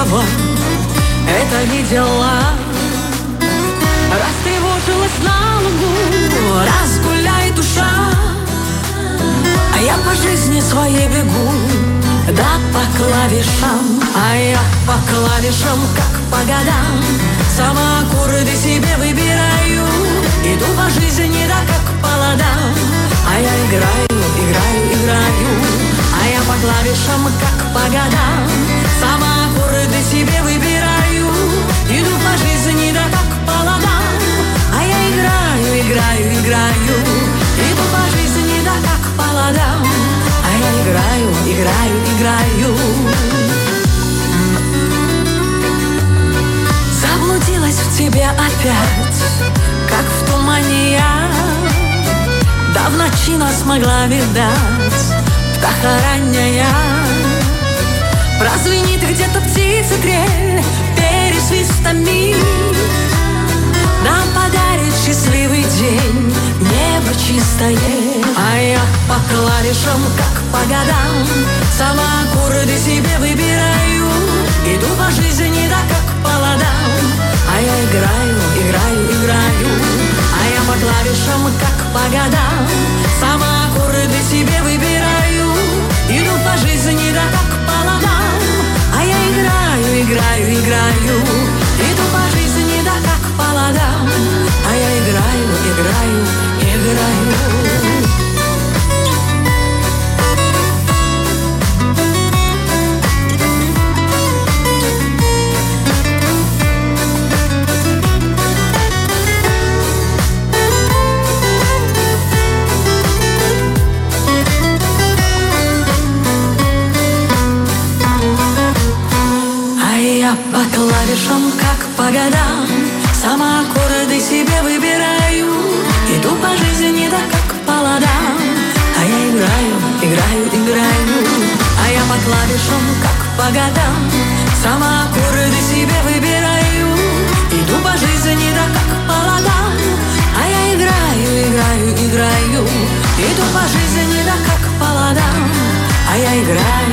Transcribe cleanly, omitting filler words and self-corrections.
никого это видела. Растревожилась на лугу, разгуляй, душа, а я по жизни своей бегу, да по клавишам. А я по клавишам, как по годам, сама аккорды себе выбираю. Иду по жизни, да как по ладам, а я играю, играю, играю. А я по клавишам, как по годам, сама аккорды себе выбираю. Иду по жизни, да как по ладам, а я играю, играю, играю. Иду по жизни, да как по ладам, а я играю, играю, играю. Заблудилась в тебе опять, как в тумане я. Да в ночи нас могла видать птаха ранняя. Прозвенит где-то птица трель пересвистами, нам подарит счастливый день небо чистое. А я по клавишам, как по годам, сама аккорды себе выбираю. Иду по жизни, да как по ладам, а я играю, играю, играю. А я по клавишам, как по годам, сама аккорды себе выбираю. Иду по жизни, да как по ладам, а я играю, играю, играю. Иду по жизни, да как по ладам, а я играю, играю, играю. По клавишам, как по годам, сама аккорды себе выбираю. Иду по жизни, да как по ладам, а я играю, играю, играю. А я по клавишам, как по годам, сама аккорды себе выбираю. Иду по жизни, да как по ладам, а я играю, играю, играю. Иду по жизни, да как по ладам, а я играю,